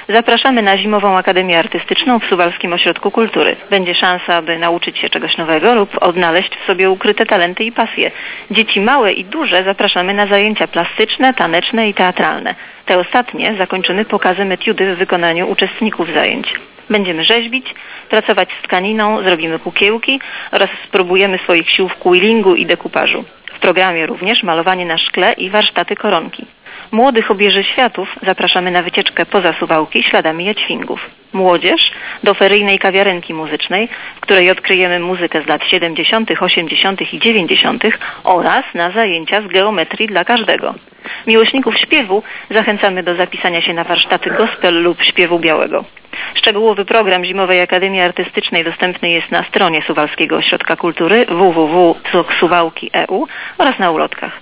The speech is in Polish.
Zapraszamy na Zimową Akademię Artystyczną w Suwalskim Ośrodku Kultury. Będzie szansa, aby nauczyć się czegoś nowego lub odnaleźć w sobie ukryte talenty i pasje. Dzieci małe i duże zapraszamy na zajęcia plastyczne, taneczne i teatralne. Te ostatnie zakończymy pokazem etiudy w wykonaniu uczestników zajęć. Będziemy rzeźbić, pracować z tkaniną, zrobimy kukiełki oraz spróbujemy swoich sił w quillingu i dekupażu. W programie również malowanie na szkle i warsztaty koronki. Młodych obieży światów zapraszamy na wycieczkę poza Suwałki śladami jaćwingów. Młodzież do feryjnej kawiarenki muzycznej, w której odkryjemy muzykę z lat 70., 80. i 90. oraz na zajęcia z geometrii dla każdego. Miłośników śpiewu zachęcamy do zapisania się na warsztaty gospel lub śpiewu białego. Szczegółowy program Zimowej Akademii Artystycznej dostępny jest na stronie Suwalskiego Ośrodka Kultury www.suwałki.eu oraz na ulotkach.